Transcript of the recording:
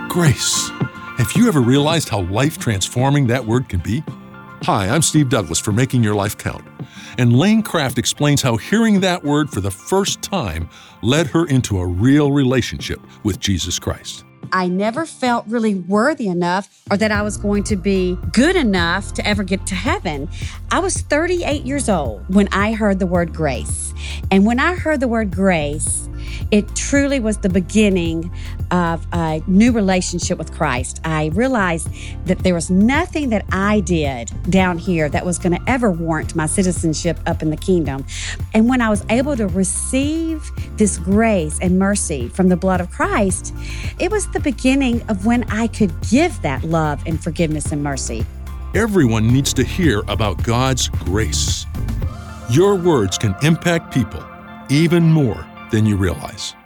Grace. Have you ever realized how life-transforming that word can be? Hi, I'm Steve Douglas for Making Your Life Count. And Lane Craft explains how hearing that word for the first time led her into a real relationship with Jesus Christ. I never felt really worthy enough or that I was going to be good enough to ever get to heaven. I was 38 years old when I heard the word grace. And when I heard the word grace, it truly was the beginning of a new relationship with Christ. I realized that there was nothing that I did down here that was going to ever warrant my citizenship up in the kingdom. And when I was able to receive this grace and mercy from the blood of Christ, it was the beginning of when I could give that love and forgiveness and mercy. Everyone needs to hear about God's grace. Your words can impact people even more than you realize.